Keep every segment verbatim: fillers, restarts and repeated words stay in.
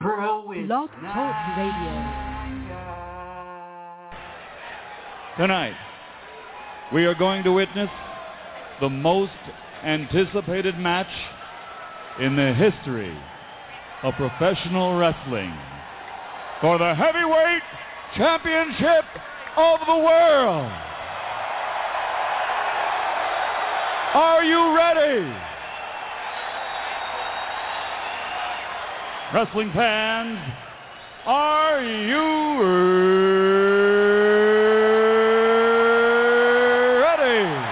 Bro, it's Blog Talk Radio. Tonight, we are going to witness the most anticipated match in the history of professional wrestling for the heavyweight championship of the world. Are you ready? Wrestling fans, are you ready?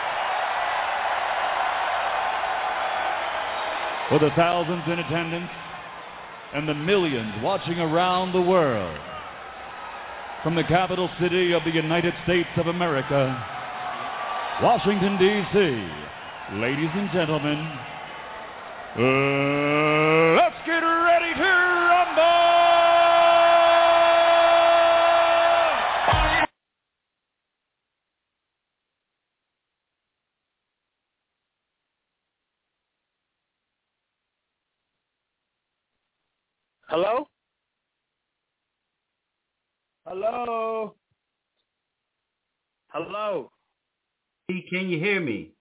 For the thousands in attendance and the millions watching around the world, from the capital city of the United States of America, Washington, D C, ladies and gentlemen, uh, let's get ready to rumble! Hello? Hello? Hello? T, can you hear me?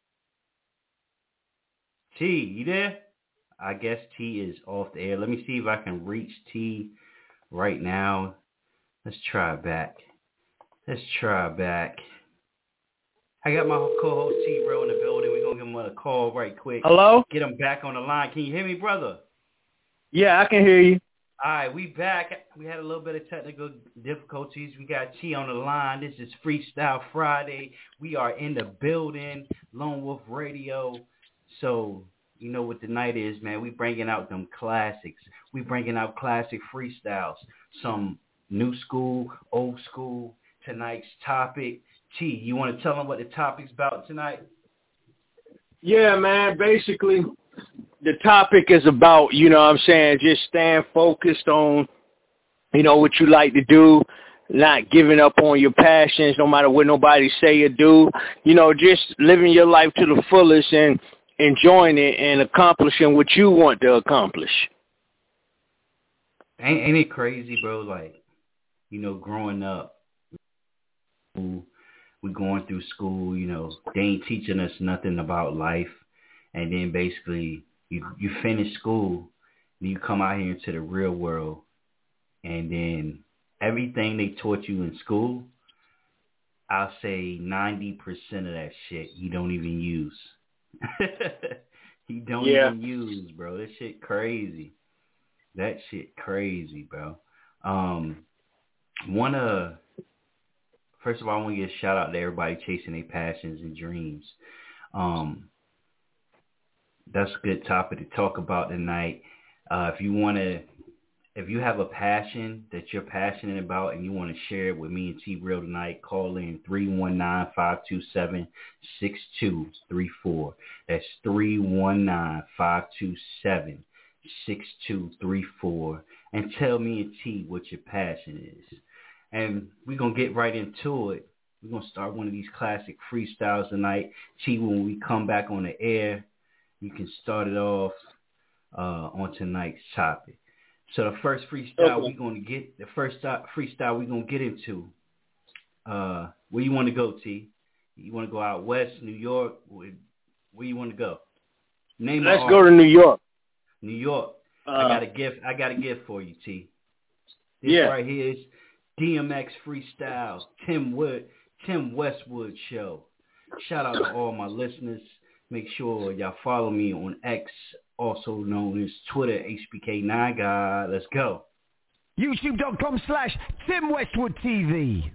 T, you there? I guess T is off the air. Let me see if I can reach T right now. Let's try back. Let's try back. I got my co-host T-Real in the building. We're going to give him a call right quick. Hello? Get him back on the line. Can you hear me, brother? Yeah, I can hear you. All right, we back. We had a little bit of technical difficulties. We got T on the line. This is Freestyle Friday. We are in the building, Lone Wolf Radio. So, you know what the night is, man. We bringing out them classics. We bringing out classic freestyles. Some new school, old school. Tonight's topic. T, you want to tell them what the topic's about tonight? Yeah, man. Basically, the topic is about, you know what I'm saying, just staying focused on, you know, what you like to do, not giving up on your passions, no matter what nobody say or do. You know, just living your life to the fullest and enjoying it and accomplishing what you want to accomplish. Ain't, ain't it crazy, bro? Like, you know, growing up, we going through school, you know, they ain't teaching us nothing about life. And then basically you, you finish school and you come out here into the real world. And then everything they taught you in school, I'll say ninety percent of that shit you don't even use. You don't yeah. even use, bro. That shit crazy. That shit crazy, bro. Um, one of, first of all, I want to give a shout out to everybody chasing their passions and dreams. Um, that's a good topic to talk about tonight. Uh, if you want to, if you have a passion that you're passionate about and you want to share it with me and T-Real tonight, call in three one nine, five two seven, six two three four. That's three one nine, five two seven, six two three four. And tell me and T what your passion is. And we're going to get right into it. We're going to start one of these classic freestyles tonight. T, when we come back on the air, you can start it off uh, on tonight's topic. So the first freestyle okay. we're going to get, the first freestyle we're going to get into, uh, where you want to go, T? You want to go out west, New York? Where, where you want to go? Name Let's go to New York. New York. Uh, I got a gift. I got a gift for you, T. This yeah. right here is D M X Freestyle, Tim Wood, Tim Westwood Show. Shout out to all my listeners. Make sure y'all follow me on X, also known as Twitter, H B K nine guy. Let's go. YouTube.com slash Tim Westwood TV.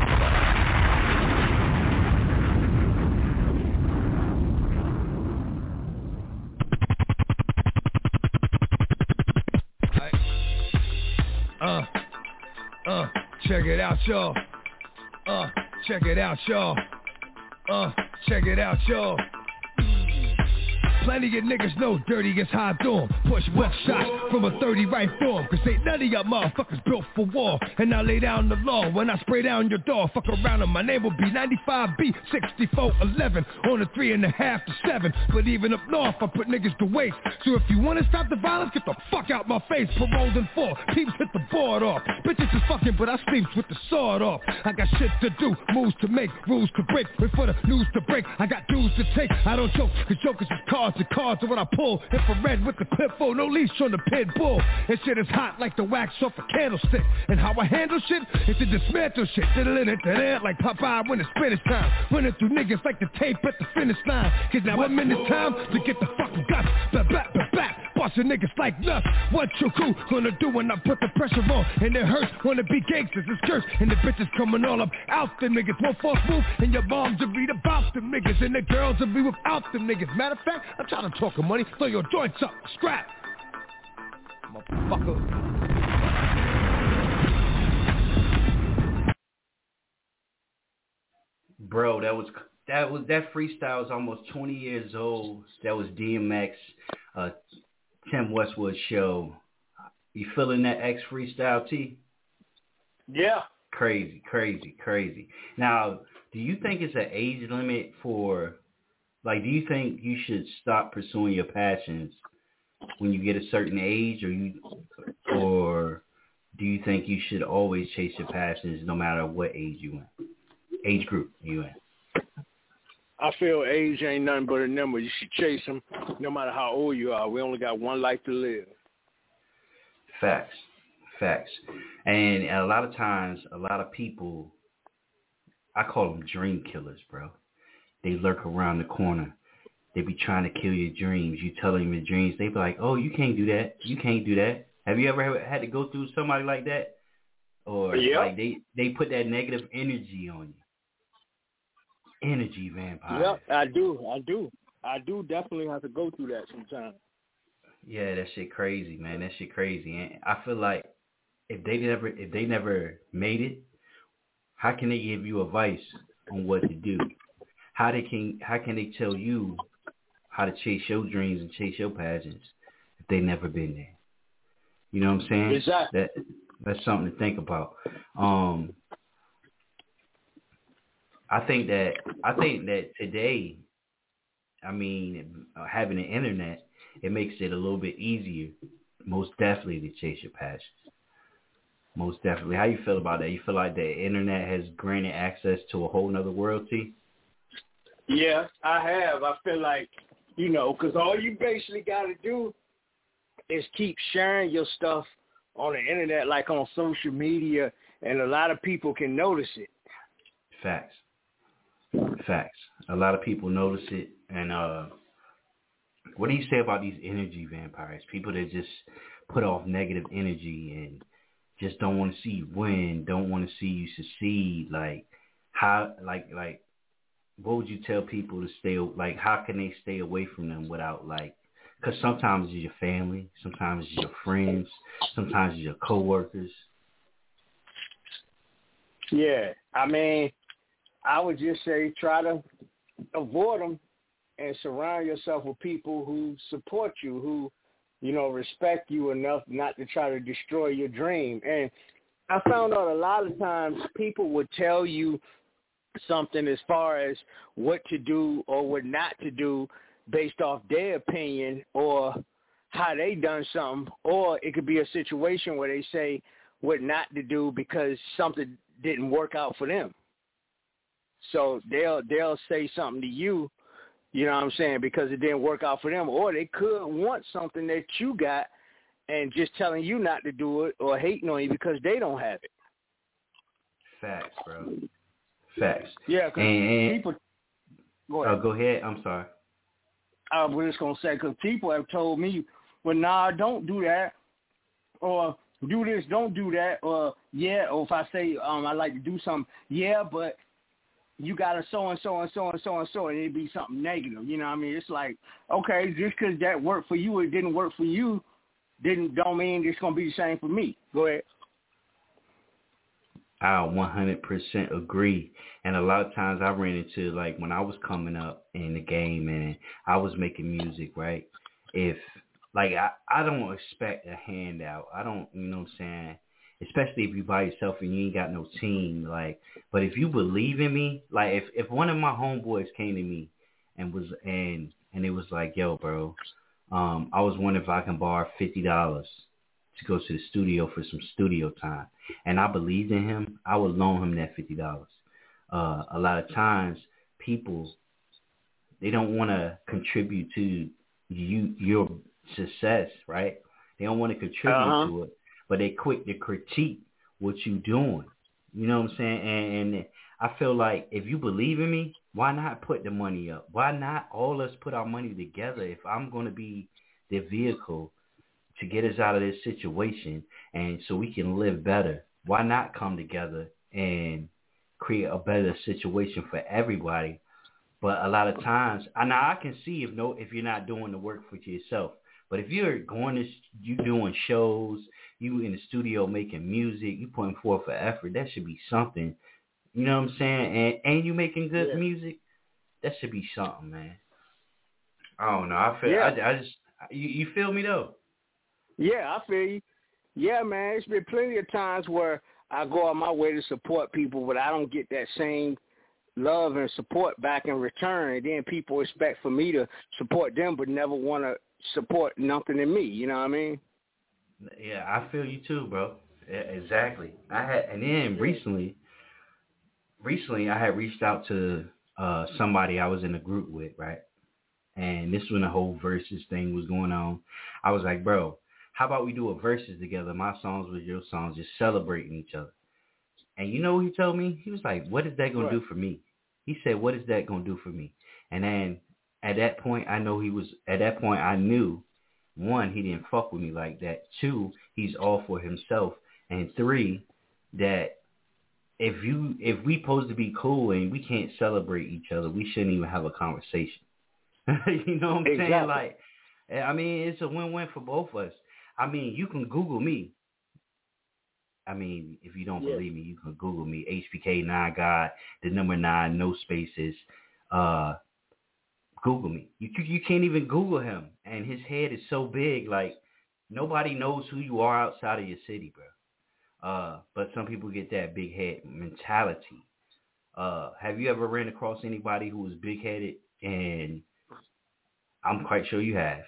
Uh, uh, check it out, y'all. Uh, check it out, y'all. Uh, check it out, y'all. Plenty of niggas know dirty gets high through 'em. Push buck shots from a thirty right through 'em. Cause ain't none of y'all motherfuckers built for war. And I lay down the law when I spray down your door. Fuck around and my name will be ninety-five B sixty-four eleven. On a three and a half to seven. But even up north I put niggas to waste. So if you wanna stop the violence, get the fuck out my face. Paroled in four, peeps hit the board off. Bitches is fucking but I sleeps with the sword off. I got shit to do, moves to make, rules to break. Wait for the news to break, I got dues to take. I don't joke, cause jokers is cards and cards are what I pull. Infrared with the clip full, no leash on the pit bull. And shit is hot like the wax off a candlestick. And how I handle shit is to dismantle shit. Like Popeye when it's finish time. Running through niggas like the tape at the finish line. Cause now I'm in the time to get the fucking guts. Back, back, back, back. Bustin' niggas like nuts. What you cool gonna do when I put the pressure on? And it hurts, wanna be gangsters, it's cursed. And the bitches coming all up out them niggas. One false move and your moms will read about them niggas. And the girls will be without them niggas. Matter of fact, I'm trying to talk of money. Throw your joints up, scrap. Motherfucker. Bro, that was that was that freestyle was almost twenty years old. That was D M X, uh, Tim Westwood show. You feeling that X freestyle, T? Yeah. Crazy, crazy, crazy. Now, do you think it's an age limit for, like, do you think you should stop pursuing your passions when you get a certain age, or you, or do you think you should always chase your passions no matter what age you in, age group you in? I feel age ain't nothing but a number. You should chase them no matter how old you are. We only got one life to live. Facts. Facts. And a lot of times, a lot of people, I call them dream killers, bro. They lurk around the corner. They be trying to kill your dreams. You tell them your dreams. They be like, oh, you can't do that. You can't do that. Have you ever had to go through somebody like that? Or yep. like they, they put that negative energy on you. Energy vampire. Yep, I do. I do. I do definitely have to go through that sometimes. Yeah, that shit crazy, man. That shit crazy. And I feel like if they never if they never made it, how can they give you advice on what to do? How they can how can they tell you how to chase your dreams and chase your passions if they never been there? You know what I'm saying? Exactly. That that's something to think about. Um, I think that I think that today, I mean, having the internet, it makes it a little bit easier, most definitely, to chase your passions. Most definitely. How you feel about that? You feel like the internet has granted access to a whole nother world, T? Yeah, I have. I feel like, you know, because all you basically got to do is keep sharing your stuff on the internet, like on social media, and a lot of people can notice it. Facts. Facts. A lot of people notice it. And uh, what do you say about these energy vampires? People that just put off negative energy and just don't want to see you win, don't want to see you succeed. Like, how, like, like, what would you tell people to stay, like, how can they stay away from them without, like, because sometimes it's your family, sometimes it's your friends, sometimes it's your coworkers. Yeah, I mean, I would just say try to avoid them and surround yourself with people who support you, who, you know, respect you enough not to try to destroy your dream. And I found out a lot of times people would tell you something as far as what to do or what not to do based off their opinion or how they done something, or it could be a situation where they say what not to do because something didn't work out for them. So they'll they'll say something to you, you know what I'm saying, because it didn't work out for them, or they could want something that you got and just telling you not to do it or hating on you because they don't have it. Facts, bro. Facts. Yeah, because people... Go ahead. Oh, go ahead. I'm sorry. I was just going to say, because people have told me, well, nah, don't do that, or do this, don't do that, or yeah, or if I say um, I like to do something, yeah, but you got to so and so and so and so and so, and it'd be something negative. You know what I mean? It's like, okay, just because that worked for you, it didn't work for you, didn't don't mean it's going to be the same for me. Go ahead. I one hundred percent agree. And a lot of times I ran into, like, when I was coming up in the game and I was making music, right? If, like, I, I don't expect a handout. I don't, you know what I'm saying? Especially if you by yourself and you ain't got no team. Like, but if you believe in me, like, if, if one of my homeboys came to me and was, and, and it was like, yo, bro, um, I was wondering if I can borrow fifty dollars to go to the studio for some studio time, and I believed in him, I would loan him that fifty dollars. Uh, a lot of times, people, they don't want to contribute to you your success, right? They don't want to contribute uh-huh. to it, but they quick to critique what you doing. You know what I'm saying? And, and I feel like if you believe in me, why not put the money up? Why not all us put our money together if I'm going to be the vehicle to get us out of this situation and so we can live better? Why not come together and create a better situation for everybody? But a lot of times, and I can see if no, if you're not doing the work for yourself. But if you're going to, you doing shows, you in the studio making music, you putting forth an effort, that should be something. You know what I'm saying? And and you making good yeah. music, that should be something, man. I don't know. I feel. Yeah. I, I just. You, you feel me though? Yeah, I feel you. Yeah, man. It's been plenty of times where I go on my way to support people, but I don't get that same love and support back in return. And then people expect for me to support them, but never want to support nothing in me. You know what I mean? Yeah, I feel you too, bro. Yeah, exactly. I had, and then recently, recently I had reached out to uh, somebody I was in a group with, right? And this when the whole versus thing was going on. I was like, bro, how about we do a versus together? My songs with your songs, just celebrating each other. And you know what he told me? He was like, what is that going to do for me? He said, what is that going to do for me? And then at that point, I know he was, at that point, I knew, one, he didn't fuck with me like that. Two, he's all for himself. And three, that if you, if we supposed to be cool and we can't celebrate each other, we shouldn't even have a conversation. You know what I'm exactly. saying? Like, I mean, it's a win-win for both of us. I mean, you can Google me. I mean, if you don't yeah. believe me, you can Google me. H B K nine God, the number nine, no spaces. Uh, Google me. You you can't even Google him, and his head is so big, like nobody knows who you are outside of your city, bro. Uh, but some people get that big head mentality. Uh, have you ever ran across anybody who was big headed? And I'm quite sure you have.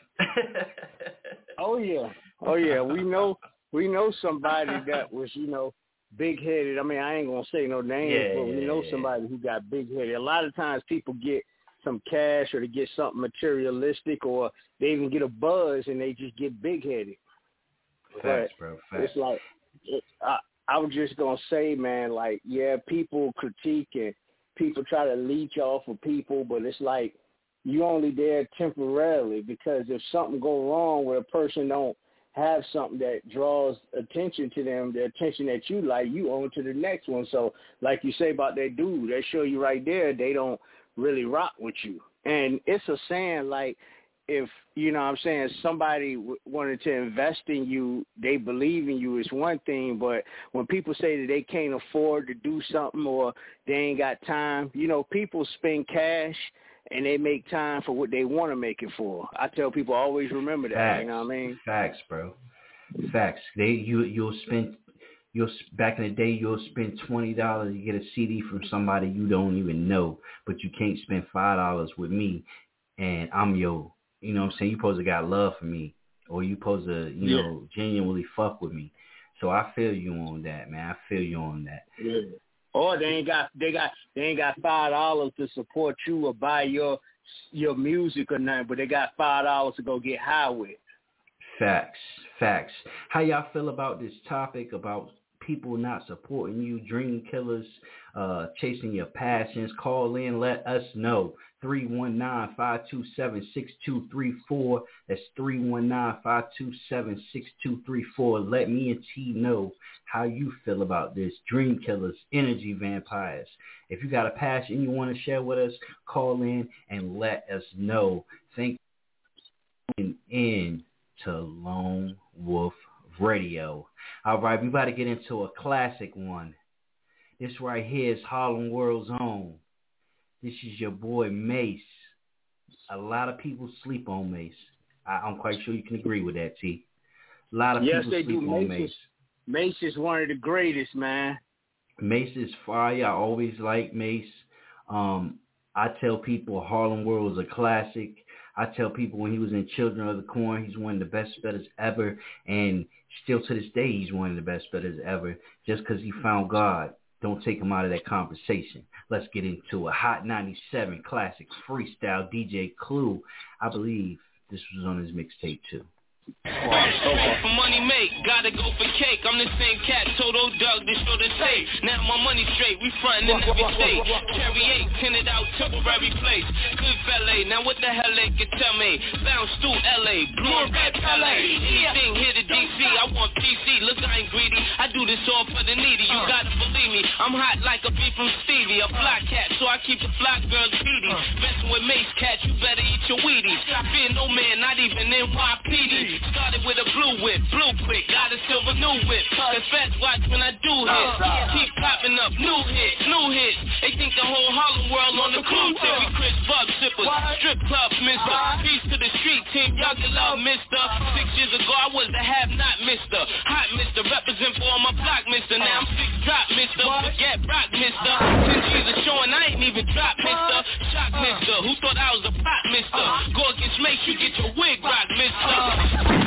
Oh yeah, oh yeah. We know we know somebody that was, you know, big headed. I mean, I ain't gonna say no names, yeah, but we know somebody who got big headed. A lot of times people get some cash or to get something materialistic, or they even get a buzz and they just get big headed. Facts, bro. Facts. It's like it, I, I was just gonna say, man, like yeah, people critique and people try to leech off of people, but it's like you only there temporarily, because if something go wrong where a person don't have something that draws attention to them, the attention that you like, you on to the next one. So like you say about that dude, they show you right there, they don't really rock with you. And it's a saying, like, if, you know what I'm saying, somebody w- wanted to invest in you, they believe in you is one thing, but when people say that they can't afford to do something or they ain't got time, you know, people spend cash and they make time for what they want to make it for. I tell people always remember that. Facts. You know what I mean? Facts, bro. Facts. They you you'll spend you'll back in the day you'll spend twenty dollars to get a C D from somebody you don't even know, but you can't spend five dollars with me, and I'm your. You know what I'm saying? You supposed to got love for me, or you supposed to you yeah. know genuinely fuck with me. So I feel you on that, man. I feel you on that. Yeah. Or they ain't got they got they ain't got five dollars to support you or buy your your music or nothing, but they got five dollars to go get high with. Facts, facts. How y'all feel about this topic about people not supporting you, dream killers, uh, chasing your passions? Call in, let us know. three one nine, five two seven, six two three four. That's three one nine, five two seven, six two three four. Let me and T know how you feel about this. Dream killers, energy vampires. If you got a passion you want to share with us, call in and let us know. Thank you in to Lone Wolf Radio. All right, we about to get into a classic one. This right here is Harlem World's Own. This is your boy Mace. A lot of people sleep on Mace. I, I'm quite sure you can agree with that, T. A lot of yes, people they sleep do. on Mace. Mace. Is, Mace is one of the greatest, man. Mace is fire. I always like Mace. Um, I tell people Harlem World is a classic. I tell people when he was in Children of the Corn, he's one of the best spitters ever. And still to this day, he's one of the best spitters ever. Just because he found God, don't take him out of that conversation. Let's get into a Hot ninety-seven classic freestyle. D J Clue, I believe this was on his mixtape too. Straight for money make, gotta go for cake. I'm the same cat, Toto Doug, this show the tape. Now my money straight, we frontin' in every state. Cherry eight, tinted out, temporary place. Good valet, now what the hell they can tell me? Bounce through L A, blue and red L A. Anything here to D C, I want P C. Look, I ain't greedy, I do this all for the needy. You gotta believe me, I'm hot like a beat from Stevie. A block cat, so I keep the flock girls beady. Messing with Mace cat, you better eat your Wheaties. Fear no man, not even N Y P D. Started with a blue whip, blue quick, got a silver new whip. Cause fast watch when I do hit. Keep popping up, new hits, new hits. They think the whole Harlem world on the crew tip. We Chris Bug sippers, strip clubs, mister. Peace to the street team, y'all can love mister. Six years ago I was the have-not mister. Hot mister, represent for all my block mister. Now I'm six drop mister, forget rock mister. Ten G's are showing I ain't even drop mister. Shock mister, who thought I was a pop mister? Go against Mace, you get your wig rock mister.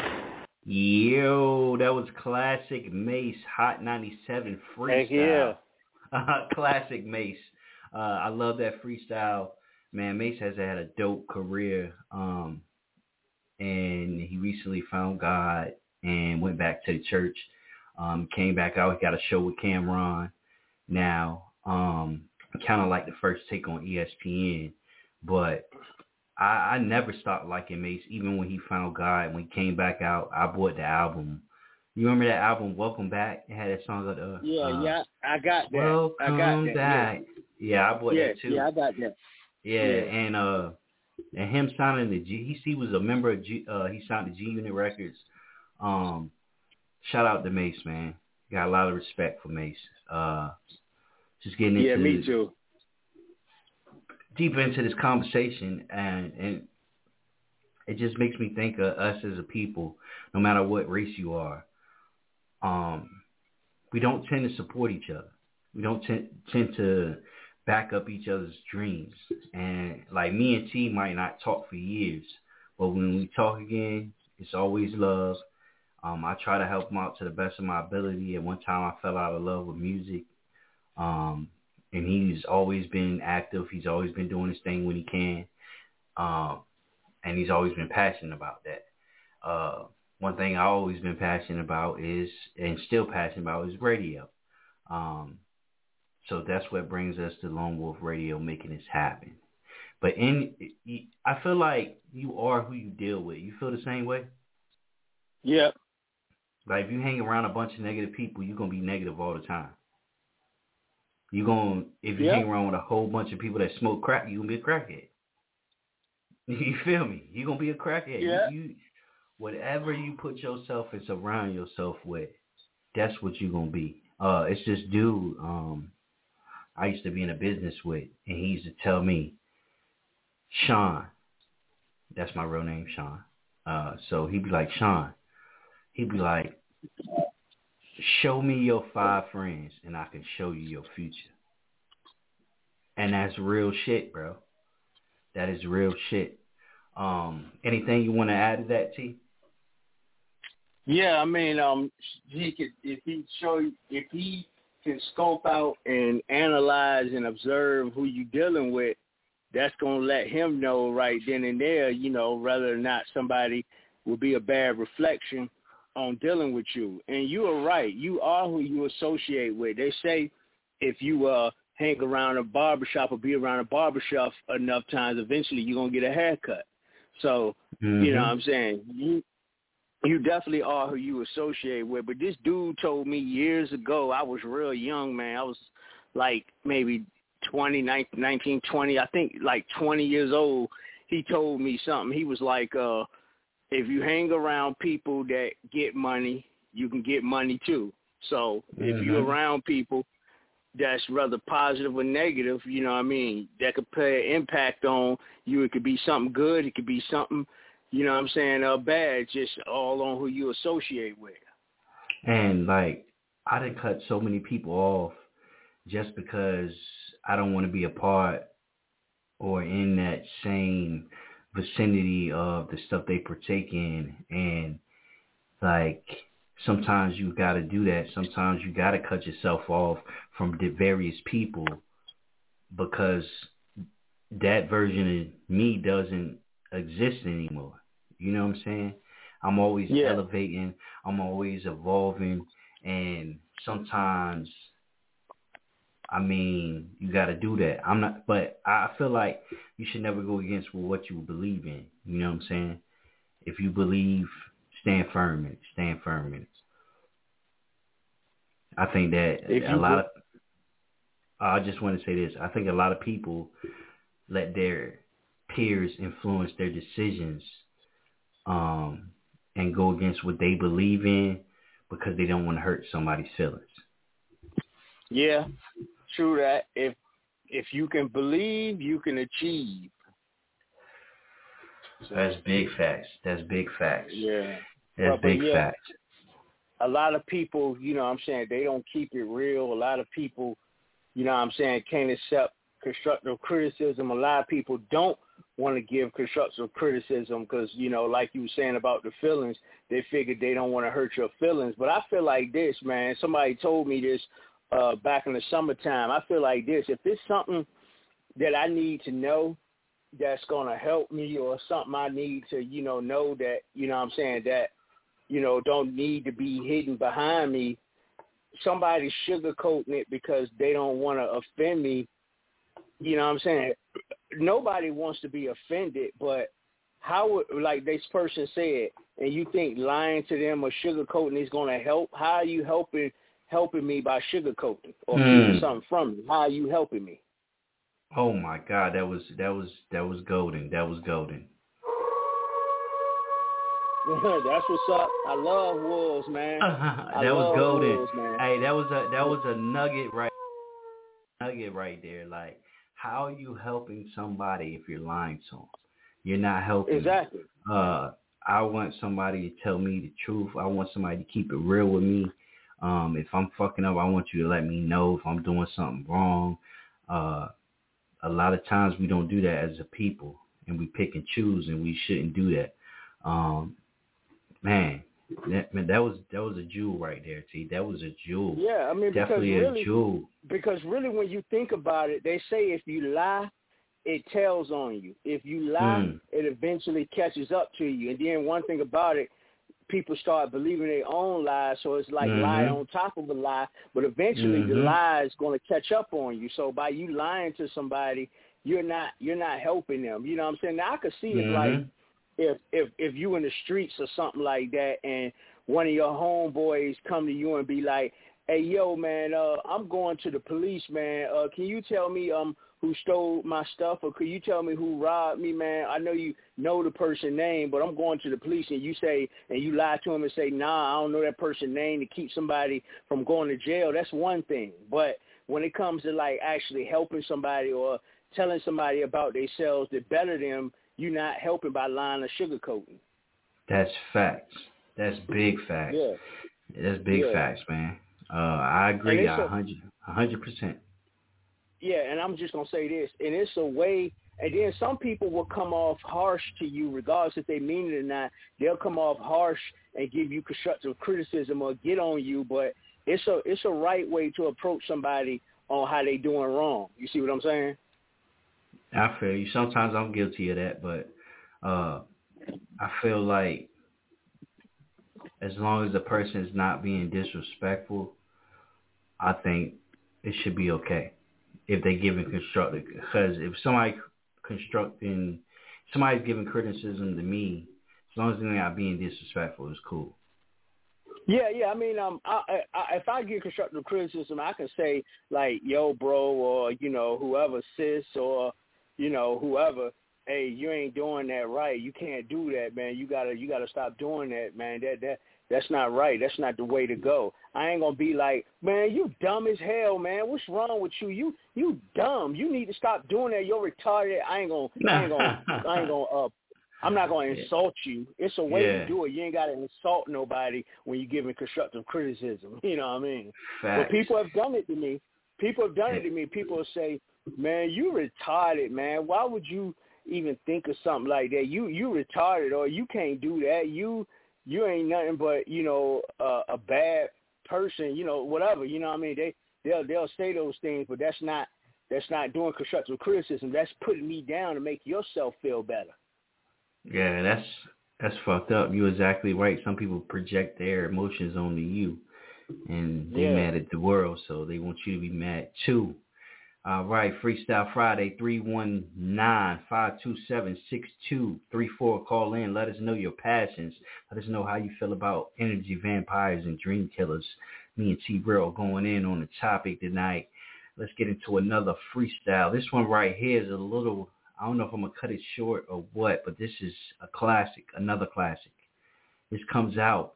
Yo, that was classic Mace, Hot ninety-seven freestyle. Heck yeah. Uh, classic Mace. Uh, I love that freestyle. Man, Mace has had a dope career. Um, and he recently found God and went back to the church. Um, came back out. He got a show with Cameron now. Um, kind of like the first take on E S P N. But I, I never stopped liking Mace, even when he found God. When he came back out, I bought the album. You remember that album, Welcome Back? It had that song of the Yeah, uh, yeah, I got that. Welcome I got that. Back. Yeah, yeah I bought yeah, that too. Yeah, I got that. Yeah, yeah. and uh, and him signing the G, he, he was a member of G. Uh, he signed the G Unit Records. Um, shout out to Mace, man. Got a lot of respect for Mace. Uh, just getting into yeah, me too. Deep into this conversation, and and it just makes me think of us as a people, no matter what race you are. Um, we don't tend to support each other. We don't t- tend to back up each other's dreams. And like me and T might not talk for years, but when we talk again, it's always love. Um, I try to help him out to the best of my ability. At one time, I fell out of love with music. Um, and he's always been active. He's always been doing his thing when he can. Um, and he's always been passionate about that. Uh, one thing I've always been passionate about is, and still passionate about, is radio. Um, so that's what brings us to Lone Wolf Radio, making this happen. But in, I feel like you are who you deal with. You feel the same way? Yeah. Like if you hang around a bunch of negative people, you're going to be negative all the time. You're going to, if you yep. hang around with a whole bunch of people that smoke crack, you're going to be a crackhead. You feel me? You're going to be a crackhead. Yeah. You, you, whatever you put yourself and surround yourself with, that's what you're going to be. Uh, it's this dude um, I used to be in a business with, and he used to tell me, Sean, that's my real name, Sean. Uh, so he'd be like, Sean, he'd be like, show me your five friends, and I can show you your future. And that's real shit, bro. That is real shit. Um, anything you want to add to that, T? Yeah, I mean, um, he could if he show if he can scope out and analyze and observe who you dealing with, that's gonna let him know right then and there, you know, whether or not somebody will be a bad reflection on dealing with you. And you are right. You are who you associate with. They say if you uh hang around a barbershop or be around a barbershop enough times, eventually you're going to get a haircut. So, mm-hmm. you know what I'm saying? You you definitely are who you associate with. But this dude told me years ago, I was real young, man. I was like maybe twenty, nineteen, twenty, I think like twenty years old. He told me something. He was like, uh, if you hang around people that get money, you can get money too. So mm-hmm. if you're around people that's rather positive or negative, you know what I mean, that could play an impact on you. It could be something good. It could be something, you know what I'm saying, uh, bad, just all on who you associate with. And, like, I done cut so many people off just because I don't want to be a part or in that same vicinity of the stuff they partake in. And, like, sometimes you got to do that. Sometimes you got to cut yourself off from the various people because that version of me doesn't exist anymore. You know what I'm saying? I'm always yeah. elevating. I'm always evolving. And sometimes, I mean, you got to do that. I'm not, but I feel like you should never go against what you believe in. You know what I'm saying? If you believe, stand firm in it. Stand firm in it. I think that a lot of, I just want to say this. I think a lot of people let their peers influence their decisions um, and go against what they believe in because they don't want to hurt somebody's feelings. Yeah, true that. If if you can believe, you can achieve. That's big facts. That's big facts. Yeah. That's but, big but yeah, facts. A lot of people, you know what I'm saying, they don't keep it real. A lot of people, you know what I'm saying, can't accept constructive criticism. A lot of people don't want to give constructive criticism because, you know, like you were saying about the feelings, they figured they don't want to hurt your feelings. But I feel like this, man. Somebody told me this uh, back in the summertime. I feel like this. If it's something that I need to know that's going to help me or something I need to, you know, know that, you know what I'm saying, that, you know, don't need to be hidden behind me, somebody sugarcoating it because they don't want to offend me, you know what I'm saying? Nobody wants to be offended, but how would, like this person said, and you think lying to them or sugarcoating is going to help? How are you helping helping me by sugarcoating or mm. keeping something from me? How are you helping me? Oh my God, that was that was that was golden. That was golden. That's what's up. I love wolves, man. that was golden. Wolves, man. Hey, that was a that was a nugget right nugget right there. Like, how are you helping somebody if you're lying to them? You're not helping. Exactly. Them. Uh, I want somebody to tell me the truth. I want somebody to keep it real with me. Um, if I'm fucking up, I want you to let me know if I'm doing something wrong. Uh, a lot of times we don't do that as a people, and we pick and choose, and we shouldn't do that. Um, Man, that, man, that was that was a jewel right there, T. That was a jewel. Yeah, I mean, definitely because really, a jewel. Because really, when you think about it, they say if you lie, it tells on you. If you lie, mm. it eventually catches up to you. And then one thing about it, people start believing their own lies, so it's like mm-hmm. lie on top of a lie. But eventually, mm-hmm. the lie is going to catch up on you. So by you lying to somebody, you're not you're not helping them. You know what I'm saying? Now I could see it mm-hmm. like. If if if you in the streets or something like that, and one of your homeboys come to you and be like, "Hey, yo, man, uh, I'm going to the police, man. Uh, can you tell me um who stole my stuff, or can you tell me who robbed me, man? I know you know the person's name, but I'm going to the police." And you say, and you lie to him and say, "Nah, I don't know that person's name," to keep somebody from going to jail. That's one thing. But when it comes to like actually helping somebody or telling somebody about themselves to better them, you're not helping by lying or sugarcoating. That's facts. That's big facts. Yeah. That's big yeah. facts, man. Uh, I agree a hundred, a hundred percent. Yeah, and I'm just gonna say this, and it's a way. And then some people will come off harsh to you, regardless if they mean it or not. They'll come off harsh and give you constructive criticism or get on you, but it's a it's a right way to approach somebody on how they doing wrong. You see what I'm saying? I feel you. Sometimes I'm guilty of that, but uh, I feel like as long as the person is not being disrespectful, I think it should be okay if they're giving constructive. Because if somebody constructing, somebody's giving criticism to me, as long as they're not being disrespectful, it's cool. Yeah, yeah. I mean, um, I, I, if I give constructive criticism, I can say like, "Yo, bro," or you know, whoever, sis, or you know, whoever, hey, you ain't doing that right. You can't do that, man. You gotta, you gotta stop doing that, man. That, that, That's not right. That's not the way to go. I ain't gonna be like, man, you dumb as hell, man. What's wrong with you? You you dumb. You need to stop doing that. You're retarded. I ain't gonna. I ain't gonna. I ain't gonna. Uh, I'm not gonna insult you. It's a way yeah. to do it. You ain't gotta insult nobody when you're giving constructive criticism. You know what I mean? Facts. But people have done it to me. People have done it to me. People will say, man, you retarded, man. Why would you even think of something like that? You you retarded, or you can't do that. You you ain't nothing but, you know, uh, a bad person, you know, whatever. You know what I mean? They they'll they'll say those things, but that's not that's not doing constructive criticism. That's putting me down to make yourself feel better. Yeah, that's that's fucked up. You're exactly right. Some people project their emotions onto you, and they yeah. mad at the world, so they want you to be mad too. All right, Freestyle Friday, three one nine, five two seven, six two three four. Call in. Let us know your passions. Let us know how you feel about energy vampires and dream killers. Me and T-Real going in on the topic tonight. Let's get into another freestyle. This one right here is a little, I don't know if I'm going to cut it short or what, but this is a classic, another classic. This comes out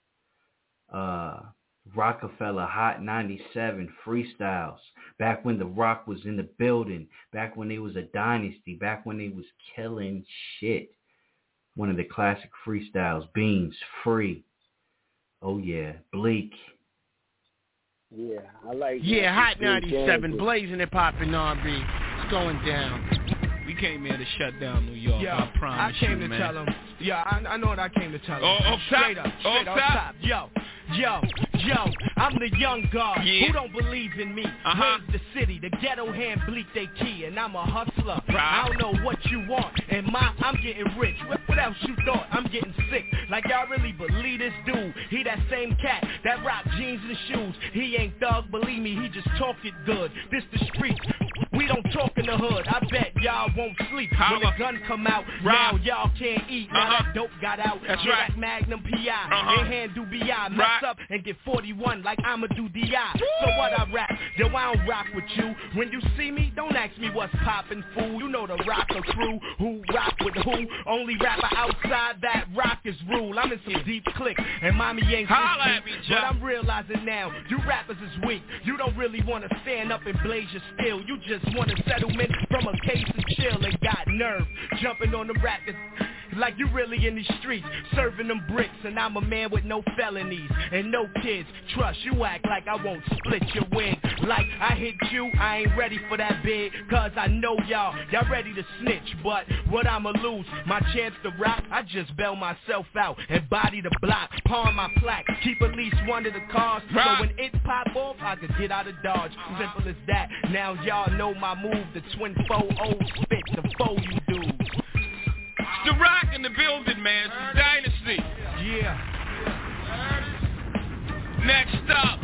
uh, Rockefeller Hot ninety-seven freestyles. Back when The Rock was in the building. Back when they was a dynasty. Back when they was killing shit. One of the classic freestyles. Beans, Free. Oh yeah, Bleak. Yeah, I like Yeah, that. Hot ninety-seven, blazing and popping R and B. It's going down. We came here to shut down New York. Yo, I promise I came you, to man. tell him. Yeah, I, I know what I came to tell him. Oh, up straight top. up, straight Oh, up top. top. Yo, yo, yo, I'm the young guard yeah. who don't believe in me. Uh-huh. Raised the city, the ghetto hand bleak they key, and I'm a hustler. Right. I don't know what you want, and my, I'm getting rich. What, what else you thought? I'm getting sick. Like y'all really believe this dude? He that same cat that rock jeans and shoes. He ain't thug, believe me, he just talk it good. This the streets. We don't talk in the hood. I bet y'all won't sleep Holla. when the gun come out. Right. Now y'all can't eat. Now Uh-huh. that dope got out. That's Get right. that Magnum P I. Uh-huh. And hand do B I. Mess Right. up and get forty-one like I'ma do D I. So what I rap? Yo, I don't rock with you. When you see me, don't ask me what's poppin', fool. You know the rocker crew who rock with who. Only rapper outside that rock is rule. I'm in some deep click and mommy ain't Holla fifteen, at me, but Jeff. I'm realizing now you rappers is weak. You don't really wanna stand up and blaze your steel. You just want a settlement from a case and chill and got nerve jumping on the rappers like you really in these streets serving them bricks. And I'm a man with no felonies and no kids. Trust you act like I won't split your wig. Like I hit you, I ain't ready for that big. Cause I know y'all, y'all ready to snitch. But what I'ma lose, my chance to rock, I just bail myself out and body the block. Pawn my plaque, keep at least one of the cars. Right. So when it pop off, I could get out of Dodge. Simple as that. Now y'all know my move, the twin four old spit, the foe you dudes. It's The Rock in the building, man. It's Dynasty. Yeah. Next up.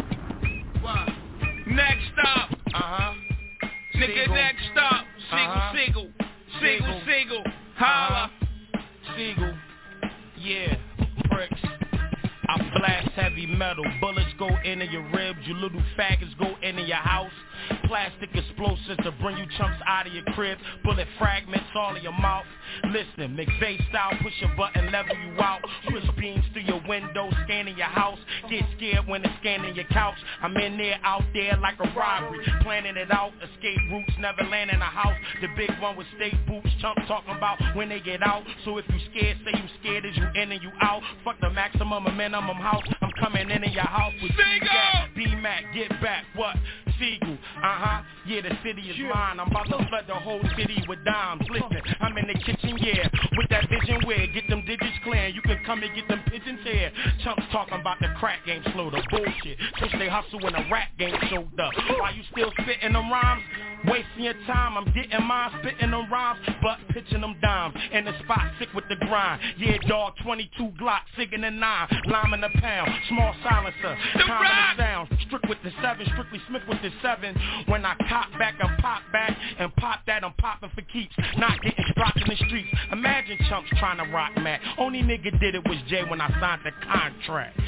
Next up. Uh-huh. Nigga, Siegel. next up. Siegel, Uh-huh. Siegel. Siegel, Siegel. Holla. Siegel. Yeah. Pricks. I blast heavy metal. Bullets go into your ribs. You little faggots go into your house. Plastic explosives to bring you chunks out of your crib. Bullet fragments all in your mouth. Listen, McVeigh style, push a button, level you out. Push beams through your window, scanning your house. Get scared when it's scanning your couch. I'm in there, out there like a robbery. Planning it out, escape routes, never land in a house. The big one with state boots, chump talking about when they get out. So if you scared, say you scared as you in and you out. Fuck the maximum and minimum house. I'm coming in in your house with B-Mac, get back, what? Siegel, uh-huh, yeah, the city is mine. I'm about to flood the whole city with dimes. Listen, I'm in the kitchen, yeah, with that vision where get them digits clear. You can come and get them pigeons here. Chumps talking about the crack game slow, the bullshit. Since they hustle when the rap game showed up. While you still spitting them rhymes, wasting your time, I'm getting mine, spitting them rhymes, but pitching them dimes. In the spot, sick with the grind. Yeah, dog, twenty-two Glock, sigging the nine, lime in the pound, small silencer, time in the sound. Strict with the seven, strictly Smith with the seven. When I cop back and pop back and pop that, I'm popping for keeps. Not getting dropped in the streets. Imagine chumps trying to rock Mac. Only nigga did it was Jay when I signed the contract.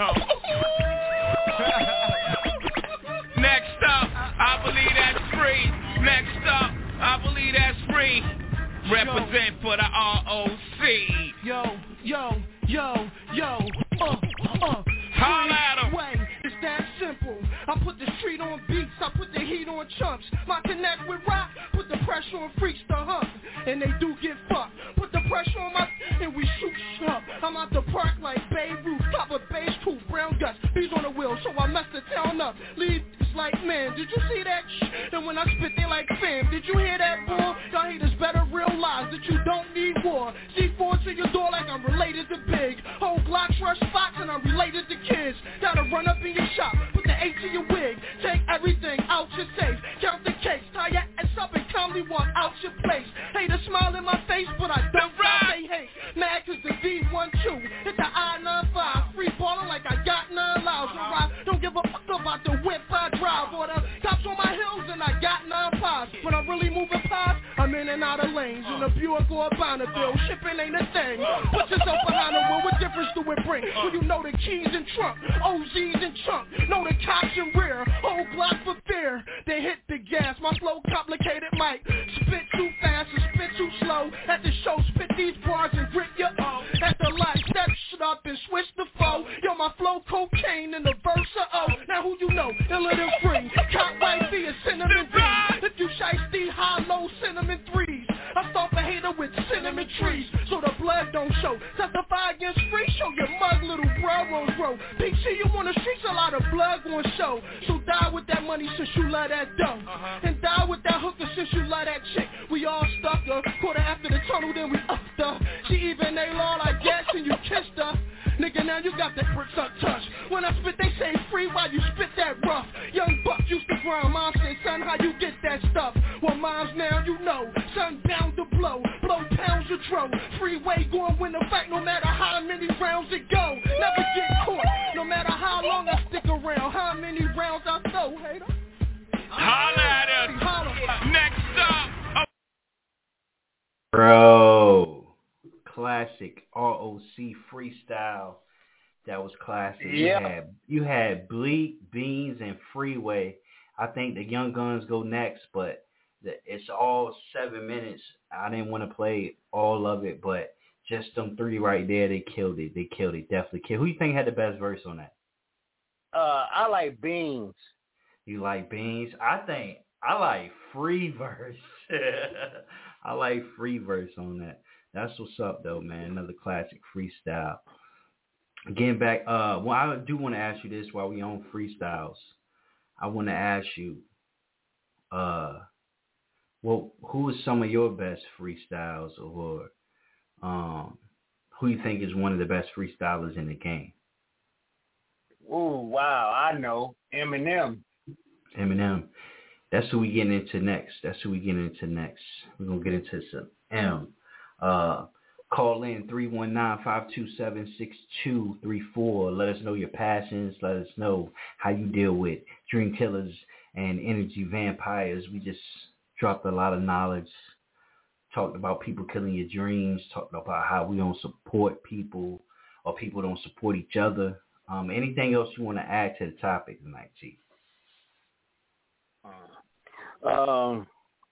Next up, I believe that's free. Next up, I believe that's free. Represent for the R O C. Yo, yo, yo, yo, uh, on chumps. My connect with rock, put the pressure on freaks to hump. And they do get fucked. Put the pressure on my, and we shoot shut. I'm out the park like Babe Ruth, top of base coupe, brown guts, bees on the wheel, so I messed the town up. Leave this like, man, did you see that shh? And when I spit, they like, fam, did you hear that, boy? Y'all haters better realize that you don't need war. C four to your door like I'm related to Big. Whole blocks rush spots and I'm related to kids. Gotta run up in your shop, put the H in your wig. Take everything out your safe, count the cakes, tie your ass up and calmly walk out your place. Haters smile in my face, but I don't say hate. Mad cause the V one two, hit the I ninety-five. Free ballin' like I got nine lives. So I don't give a fuck about the whip I drive. Or the tops on my hills and I got nine pies. When I'm really moving pies, I'm in and out of lanes. In a Buick or a Bonneville, shipping ain't a thing. Put yourself behind the wheel, what difference do it bring? When you know the keys in trunk, O Z's in trunk, know the cops in rear, whole block for fear. They hit the gas, my flow complicated, Mike. Spit too fast and spit too slow. At the show, spit these bars and grip your O. At the light, step shit up and switch the flow. Yo, my flow cocaine in the verse of O. Now who you know? Iller than free. Cop white B and cinnamon D. If you shiesty, high, low, cinnamon threes. I start the hater with cinnamon trees, so the blood don't show. Testify against free, show your mug, little bro won't grow. Big C, you on the streets, a lot of blood gon' show. So die with that money since you love that dough. Uh-huh. And die with that hooker since you love that chick. We all stuck her, quarter after the tunnel, then we upped her. She even nailed all I guess and you kissed her. Nigga, now you got that bricks untouched. When I spit, they say free while you spit that rough. Young buck used to grind, mom said, son, how you get that stuff? Well, moms now you know, son bound to blow, blow pounds of dro. Freeway going win the fight, no matter how many rounds it go. Never get caught, no matter how long I stick around, how many rounds I throw, hater. Holla at us. Holla. Next up. Bro. Classic R O C freestyle. That was classic. Yeah. You had, you had Bleak, Beans, and Freeway. I think the Young Guns go next, but the, it's all seven minutes. I didn't want to play all of it, but just them three right there, they killed it. They killed it. Definitely killed. Who you think had the best verse on that? Uh, I like Beans. You like Beans? I think I like Free verse. I like Free verse on that. That's what's up, though, man. Another classic freestyle. Getting back, uh, well, I do want to ask you this while we on freestyles. I want to ask you, uh, well, who is some of your best freestyles, or um, who you think is one of the best freestylers in the game? Ooh, wow, I know. Eminem. Eminem. That's who we getting into next. That's who we getting into next. We're going to get into some M. Uh, call in three one nine, five two seven, six two three four. Let us know your passions. Let us know how you deal with dream killers and energy vampires. We just dropped a lot of knowledge. Talked about people killing your dreams. Talked about how we don't support people or people don't support each other. Um, anything else you want to add to the topic tonight, Chief? Um.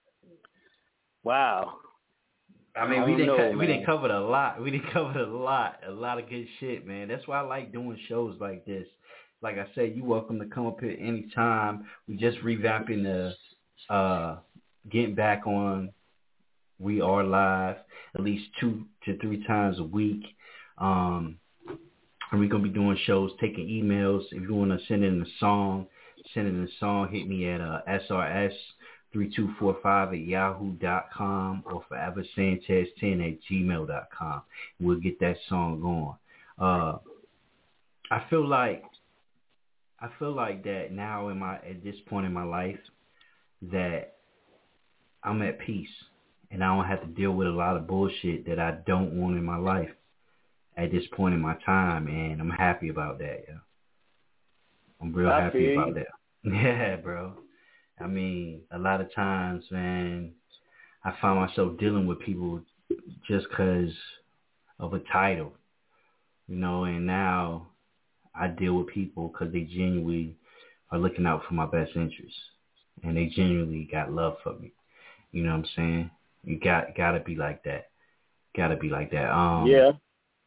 Wow. I mean, I we didn't know, co- we man. didn't cover a lot. We didn't cover a lot, a lot of good shit, man. That's why I like doing shows like this. Like I said, you're welcome to come up here anytime. We just revamping the, uh, getting back on. We are live at least two to three times a week. Um, and we're gonna be doing shows, taking emails. If you want to send in a song, send in a song. Hit me at uh, S R S. three two four five at yahoo dot com or forever sanchez ten at gmail dot com. We'll get that song going. Uh, I feel like I feel like that now in my at this point in my life that I'm at peace and I don't have to deal with a lot of bullshit that I don't want in my life at this point in my time, and I'm happy about that. Yeah, I'm real I happy feel about you. that. Yeah, bro. I mean, a lot of times, man, I find myself dealing with people just because of a title, you know, and now I deal with people because they genuinely are looking out for my best interests, and they genuinely got love for me. You know what I'm saying? You got got to be like that. Got to be like that. Um, Yeah.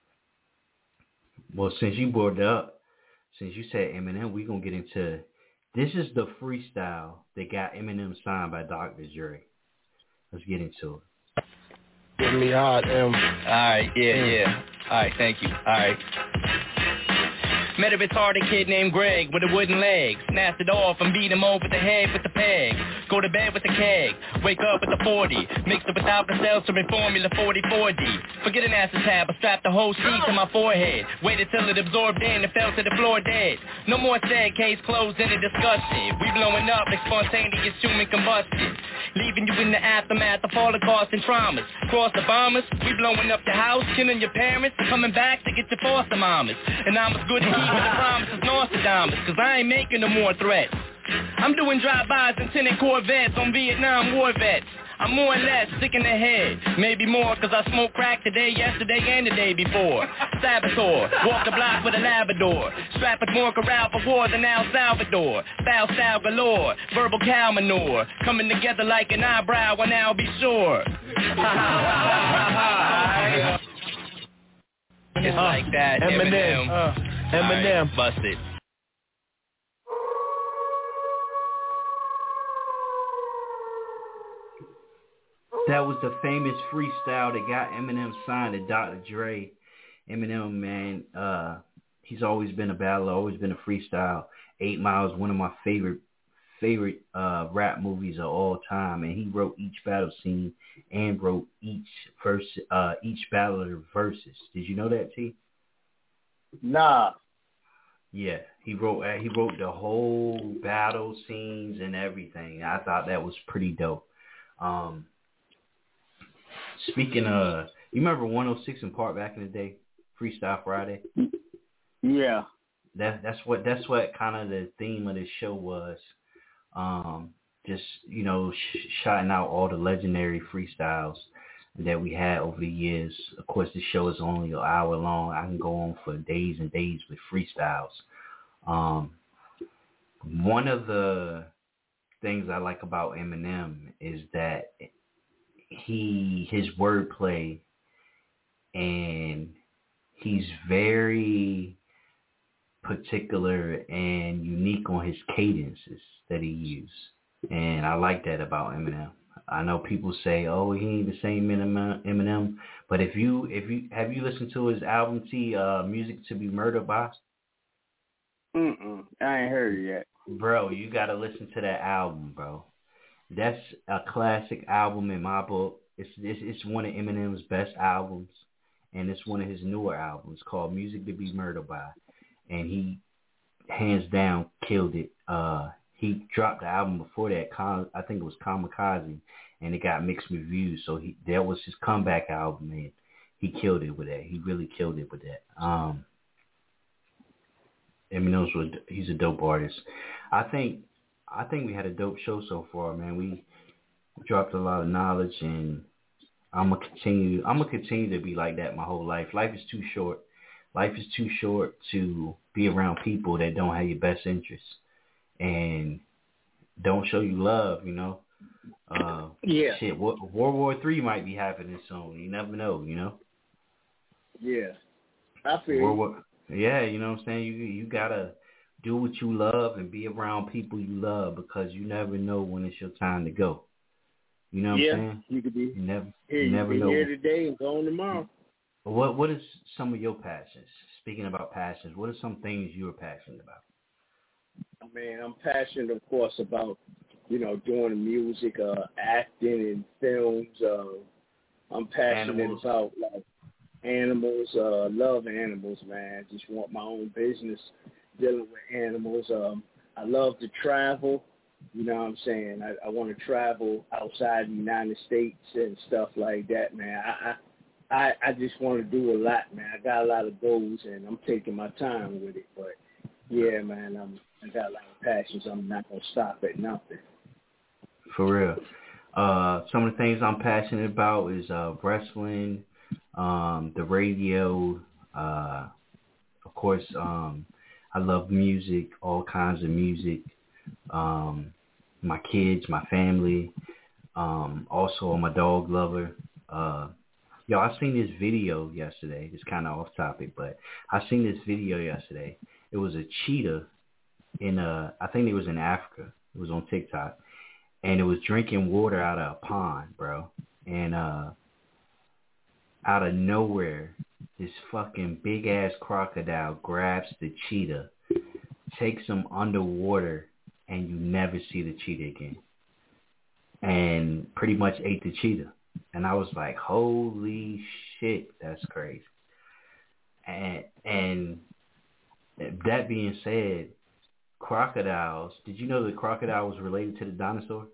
Well, since you brought it up, since you said Eminem, we're going to get into This is the freestyle that got Eminem signed by Doctor Dre. Let's get into it. Give me hard, M. All right, yeah, mm. yeah. All right, thank you. All right. Met a retarded kid named Greg with a wooden leg. Snapped it off and beat him over the head with the peg. Go to bed with the keg. Wake up with the forty. Mixed it with Alka-Seltzer and Formula forty-four D. Forget an acetab, I strapped the whole sheet to my forehead. Waited till it absorbed in and fell to the floor dead. No more said, case closed in a discussion. We blowing up like spontaneous human combustion. Leaving you in the aftermath of Holocaust and traumas. Cross the bombers, we blowing up your house, killing your parents, coming back to get your foster mamas. And I'm as good as even the promises Nostradamus, cause I ain't making no more threats. I'm doing drive-bys and tinted Corvettes on Vietnam war vets. I'm more or less sick in the head, maybe more cause I smoked crack today, yesterday, and the day before. Saboteur, walk the block with a Labrador. Strap a more corral for war than El Salvador. Foul style galore, verbal cow manure. Coming together like an eyebrow, and I'll be sure. It's like that, Eminem. Uh, Eminem. Right, bust it. That was the famous freestyle that got Eminem signed to Doctor Dre. Eminem, man, uh, he's always been a battler, always been a freestyle. Eight Mile's one of my favorite favorite uh, rap movies of all time, and he wrote each battle scene and wrote each verse, uh, each battler verses. Did you know that, T? Nah. Yeah, he wrote uh, he wrote the whole battle scenes and everything. I thought that was pretty dope. Um, speaking of, you remember one oh six in Park back in the day, Freestyle Friday? Yeah. That that's what that's what kind of the theme of this show was. Um, just you know, sh- shouting out all the legendary freestyles that we had over the years. Of course, this show is only an hour long. I can go on for days and days with freestyles. Um, one of the things I like about Eminem is that he his wordplay, and he's very particular and unique on his cadences that he uses, and I like that about Eminem. I know people say, "Oh, he ain't the same Eminem," but if you if you have you listened to his album T, uh, Music to Be Murdered By? Mm-mm, I ain't heard it yet. Bro, you gotta listen to that album, bro. That's a classic album in my book. It's it's, it's one of Eminem's best albums, and it's one of his newer albums called Music to Be Murdered By, and he hands down killed it. Uh, he dropped the album before that, I think it was Kamikaze, and it got mixed reviews. So he that was his comeback album, and he killed it with that. He really killed it with that. Um, Eminem's was he's a dope artist. I think I think we had a dope show so far, man. We dropped a lot of knowledge, and I'm gonna continue. I'm gonna continue to be like that my whole life. Life is too short. Life is too short to be around people that don't have your best interests and don't show you love. You know. Uh, yeah. Shit. World War Three might be happening soon. You never know. You know. Yeah. I feel. World War, yeah. You know what I'm saying. You you gotta do what you love and be around people you love, because you never know when it's your time to go. You know what yeah, I'm saying? You could be you never, here, you never know. Here today and gone tomorrow. What What is some of your passions? Speaking about passions, what are some things you're passionate about? I mean, I'm passionate, of course, about, you know, doing music, uh, acting in films. Uh, I'm passionate animals. about, like, animals. Uh, love animals, man. Just want my own business dealing with animals. Um, I love to travel. You know what I'm saying? I, I want to travel outside the United States and stuff like that, man. I, I I just want to do a lot, man. I got a lot of goals, and I'm taking my time with it. But, yeah, man, I'm, I got a lot of passions. I'm not going to stop at nothing. For real. Uh, some of the things I'm passionate about is uh, wrestling, um, the radio, uh, of course, um, I love music, all kinds of music. Um, my kids, my family. Um, also, I'm a dog lover. Uh, yo, I seen this video yesterday. It's kind of off topic, but I seen this video yesterday. It was a cheetah in uh I think it was in Africa. It was on TikTok, and it was drinking water out of a pond, bro. And uh, out of nowhere, this fucking big ass crocodile grabs the cheetah, takes him underwater, and you never see the cheetah again. And pretty much ate the cheetah. And I was like, holy shit, that's crazy. And and that being said, crocodiles, did you know that crocodile was related to the dinosaur?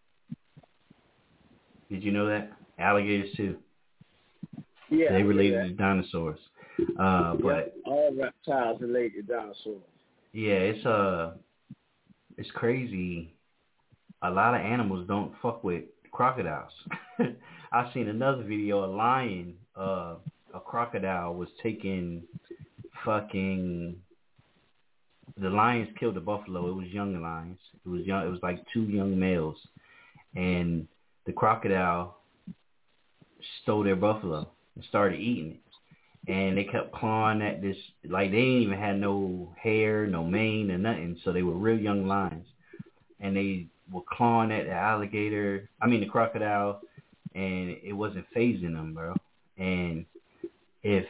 Did you know that? Alligators too. Yeah. They related yeah. to dinosaurs. Uh, but yeah, all reptiles related to dinosaurs. Yeah, it's uh it's crazy. A lot of animals don't fuck with crocodiles. I seen another video, a lion, uh, a crocodile was taking fucking, the lions killed the buffalo. It was young lions. It was young. It was like two young males, and the crocodile stole their buffalo and started eating it. And they kept clawing at this, like they didn't even have no hair, no mane, or nothing. So they were real young lions, and they were clawing at the alligator. I mean the crocodile, and it wasn't phasing them, bro. And if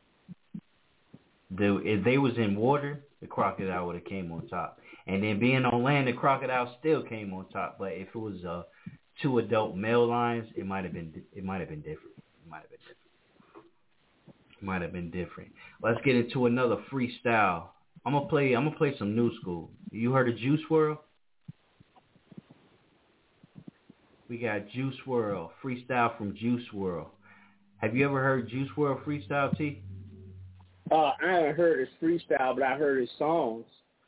the if they was in water, the crocodile would have came on top. And then being on land, the crocodile still came on top. But if it was uh, two adult male lions, it might have been it might have been different. It might have been different. It might have been different. Let's get into another freestyle. I'm gonna play. I'm gonna play some new school. You heard of Juice world? We got Juice world freestyle from Juice world. Have you ever heard Juice world freestyle, T? Uh, I haven't heard his freestyle, but I heard his songs.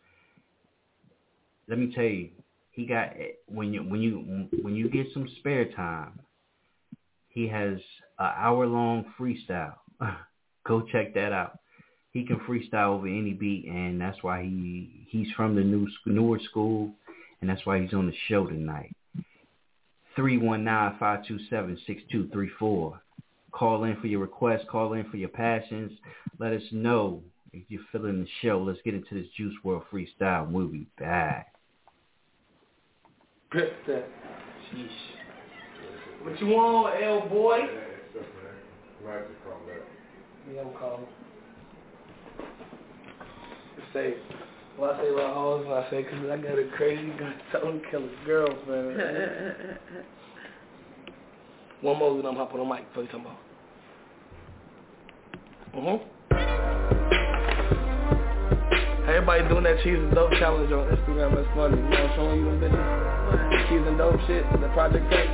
Let me tell you, he got when you when you when you get some spare time, he has an hour long freestyle. Go check that out. He can freestyle over any beat, and that's why he he's from the new newer school, and that's why he's on the show tonight. three one nine, five two seven, six two three four. Call in for your requests. Call in for your passions. Let us know if you're feeling the show. Let's get into this Juice world freestyle. We'll be back. Grip that. Sheesh. What you want, L boy? Yeah, I'm calling. Say, well, I say about hoes, I say, because I got a crazy gun, tell him to kill his girlfriend. One more, then I'm hopping on the mic. What you talking about? Mm-hmm. Everybody doing that cheese and dope challenge on Instagram. That's funny. You know, I'm showing you them bitches. Cheese and dope shit. The Project Cake.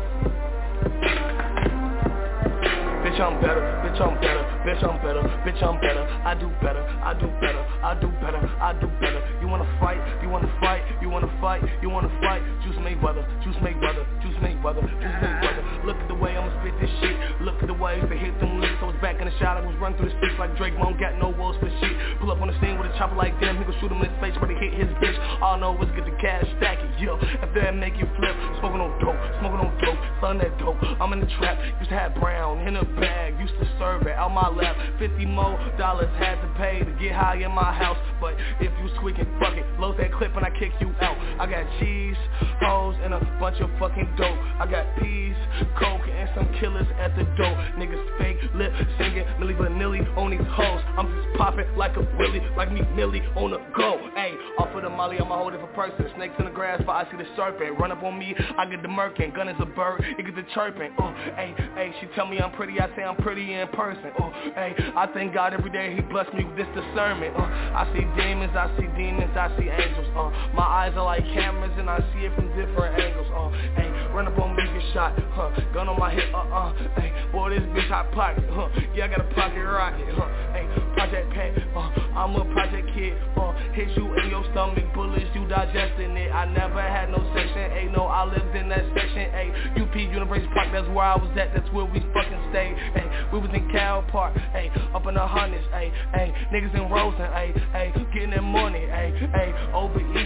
Bitch, I'm better, bitch, I'm better, bitch, I'm better, bitch, I'm better, I do better, I do better, I do better, I do better. You wanna fight, you wanna fight, you wanna fight, you wanna fight. Juice Mayweather, Juice Mayweather, Juice Mayweather, Juice Mayweather. Look at the way I'ma spit this shit, look at the way to hit them lips. I was back in the shot, I was running through the streets like Drake, mom got no walls for shit. Pull up on the scene with a chopper like them, he gon' shoot him in his face, but he hit his bitch. All I know is get the cash, stack it, yo. If that make you flip, smoking on dope, smoking on dope, selling that dope. I'm in the trap, used to have brown in a bag, used to serve it out my lap. Fifty more dollars had to pay to get high in my house. But if you squeaking, fuck it, load that clip and I kick you out. I got cheese, hoes, and a bunch of fucking dope. I got peas, coke, and some killers at the door. Niggas fake lip singing, Milli Vanilli on these hoes. I'm just popping like a willy, like me Millie on the go. Ayy, off of the molly, I'm a whole different person. Snakes in the grass, but I see the serpent. Run up on me, I get the murking. Gun is a bird, it get the chirping. Oh, ayy, ayy, she tell me I'm pretty, I say I'm pretty in person. Oh, ayy, I thank God every day he blessed me with this discernment. Uh, I see demons, I see demons, I see angels. Uh, my eyes are like cameras and I see it from different angles. Uh, ayy, run up on me, get shot. Huh, gun on my hip, uh, uh. Ayy, boy, this bitch hot pocket. Huh, yeah, I got a pocket rocket. Huh, ayy, Project Pat. Uh, I'm a project kid. Uh, hit you in your stomach, bullets, you digesting it. I never had no section eight, no, I lived in that section eight. U P University Park, that's where I was at, that's where we fucking stayed. Ayy, we was in Cal Park, ayy, up in the hundreds, ayy, ayy, niggas in Rosen, ayy, ayy, getting that money, ayy, ayy, over East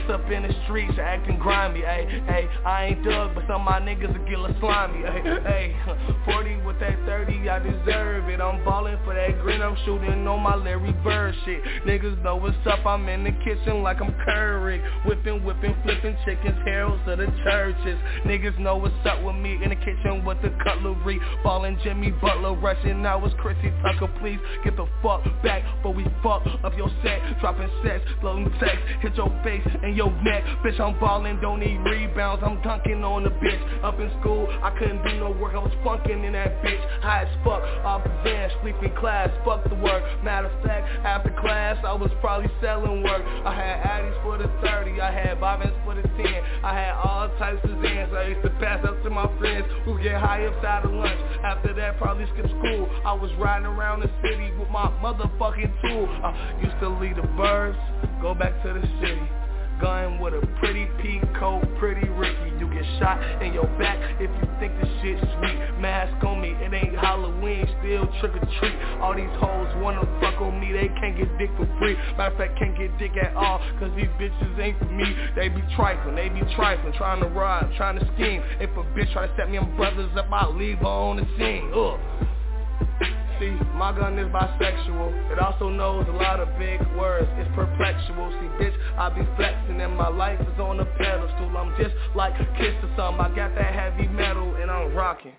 up in the streets acting grimy, ayy, ayy. I ain't Doug, but some of my niggas will get a slimy, ayy, ayy. forty with that thirty, I deserve it. I'm ballin' for that green, I'm shooting on my Larry Bird shit. Niggas know what's up, I'm in the kitchen like I'm Curry. Whipping, whipping, flipping chickens, heralds of the churches. Niggas know what's up with me in the kitchen with the cutlery. Ballin' Jimmy Butler, rushing now it's Chrissy Tucker. Please get the fuck back, but we fuck up your set. Dropping sets, blowing text, hit your face and your neck. Bitch, I'm ballin', don't need rebounds, I'm dunking on the bitch. Up in school, I couldn't do no work, I was funkin' in that bitch. High as fuck, off the van, sleeping class, fuck the work. Matter of fact, after class, I was probably selling work. I had Addies for the thirty, I had Bobbins for the ten. I had all types of Zans, I used to pass up to my friends who get high upside of lunch. After that, probably skip school. I was riding around the city with my motherfucking tool. I used to leave the burbs, go back to the city. Gun with a pretty peacoat, pretty Ricky. You get shot in your back if you think this shit's sweet. Mask on me, it ain't Halloween, still trick or treat. All these hoes wanna fuck on me, they can't get dick for free. Matter of fact, can't get dick at all, cause these bitches ain't for me. They be trifling, they be trifling, trying to rob, trying to scheme. If a bitch try to set me and brothers up, I'll leave her on the scene. Ugh. See, my gun is bisexual. It also knows a lot of big words. It's perplexual. See, bitch, I be flexing and my life is on a pedestal. I'm just like Kiss or something. I got that heavy metal and I'm rocking.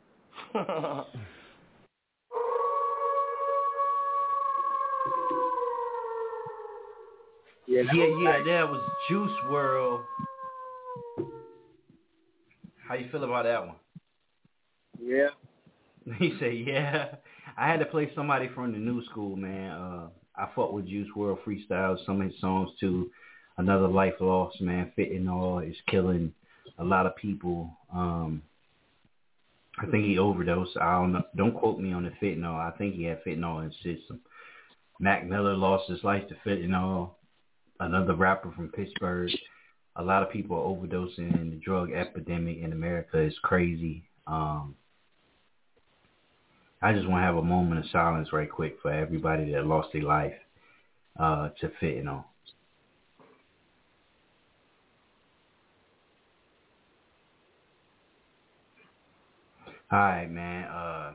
yeah, yeah, yeah. That was Juice world. How you feel about that one? Yeah. He said, yeah. I had to play somebody from the new school, man. Uh, I fought with Juice world freestyles, some of his songs too. Another Life Lost, man. Fentanyl is killing a lot of people. Um, I think he overdosed. I don't know. Don't quote me on the fentanyl. I think he had fentanyl in his system. Mac Miller lost his life to fentanyl. Another rapper from Pittsburgh. A lot of people are overdosing, and the drug epidemic in America is crazy. Um, I just want to have a moment of silence right quick for everybody that lost their life uh, to fentanyl. All right, man. Uh,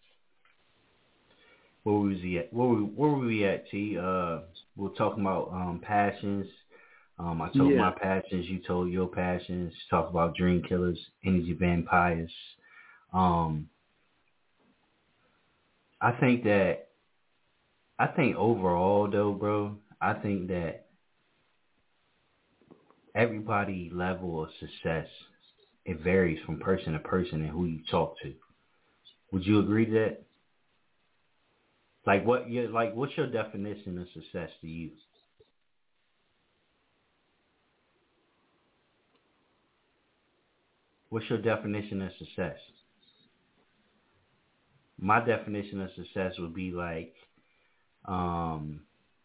where was he at? Where were, where were we at, T? Uh, we're talking about um, passions. Um, I told yeah. my passions. You told your passions. Talk about dream killers, energy vampires. Um, I think that, I think overall though, bro, I think that everybody level of success, it varies from person to person and who you talk to. Would you agree to that? Like what you like what's your definition of success to you? What's your definition of success? My definition of success would be like, um,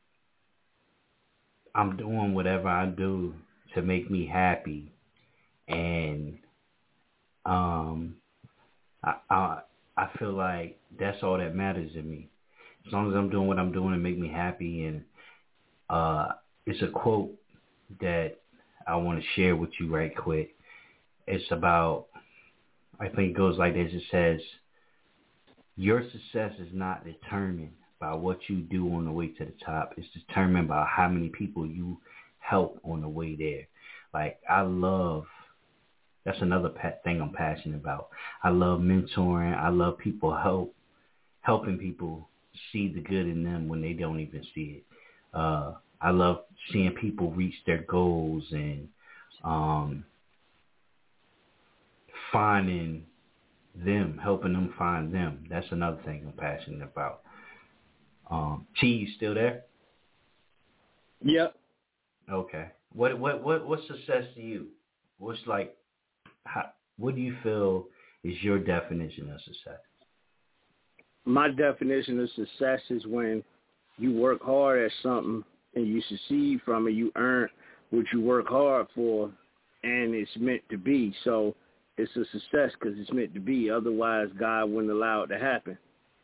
I'm doing whatever I do to make me happy, and um, I, I I feel like that's all that matters to me. As long as I'm doing what I'm doing to make me happy, and uh, it's a quote that I want to share with you right quick. It's about, I think it goes like this. It says, your success is not determined by what you do on the way to the top. It's determined by how many people you help on the way there. Like, I love, that's another thing I'm passionate about. I love mentoring. I love people help, helping people see the good in them when they don't even see it. Uh, I love seeing people reach their goals and um, finding them, helping them find them. That's another thing I'm passionate about. Um, T, you still there? Yep. Okay. What what what what's success to you? What's like? How, what do you feel is your definition of success? My definition of success is when you work hard at something and you succeed from it. You earn what you work hard for, and it's meant to be. So it's a success because it's meant to be. Otherwise, God wouldn't allow it to happen.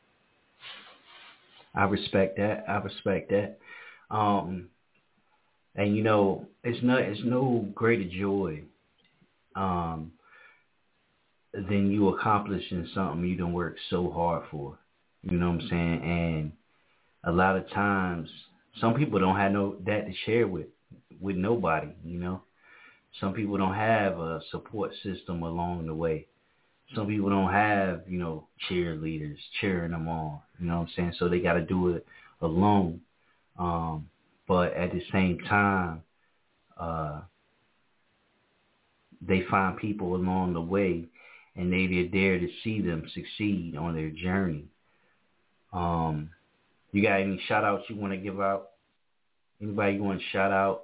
I respect that. I respect that. Um, And you know, it's no it's no greater joy um, than you accomplishing something you done worked so hard for. You know what I'm saying? And a lot of times, some people don't have no that to share with with nobody. You know, some people don't have a support system along the way. Some people don't have, you know, cheerleaders cheering them on. You know what I'm saying? So they got to do it alone. Um, but at the same time, uh, they find people along the way, and they, they're there to see them succeed on their journey. Um, you got any shout-outs you want to give out? Anybody you want to shout out?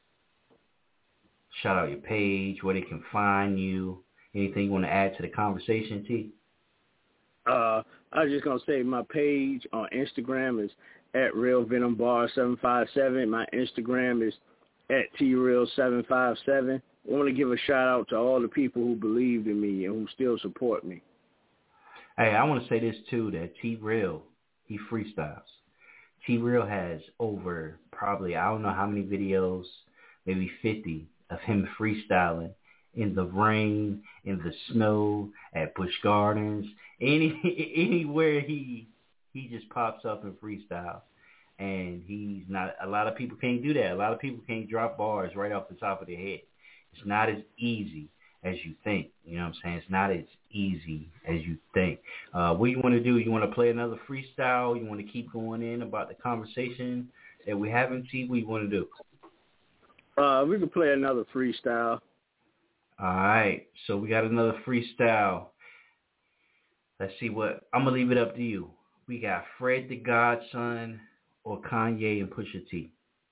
Shout out your page, where they can find you. Anything you want to add to the conversation, T? Uh, I was just going to say my page on Instagram is at Real Venom Bar seven five seven. My Instagram is at T Real seven five seven. I want to give a shout out to all the people who believed in me and who still support me. Hey, I want to say this too, that T Real, he freestyles. T Real has over probably, I don't know how many videos, maybe fifty of him freestyling in the rain, in the snow, at Busch Gardens, any anywhere he he just pops up and freestyles. And he's not, a lot of people can't do that. A lot of people can't drop bars right off the top of their head. It's not as easy as you think. You know what I'm saying? It's not as easy as you think. Uh, what you want to do? You want to play another freestyle? You want to keep going in about the conversation that we haven't seen? What you want to do? Uh, we can play another freestyle. All right. So we got another freestyle. Let's see what, I'm going to leave it up to you. We got Fred the Godson or Kanye and Pusha T.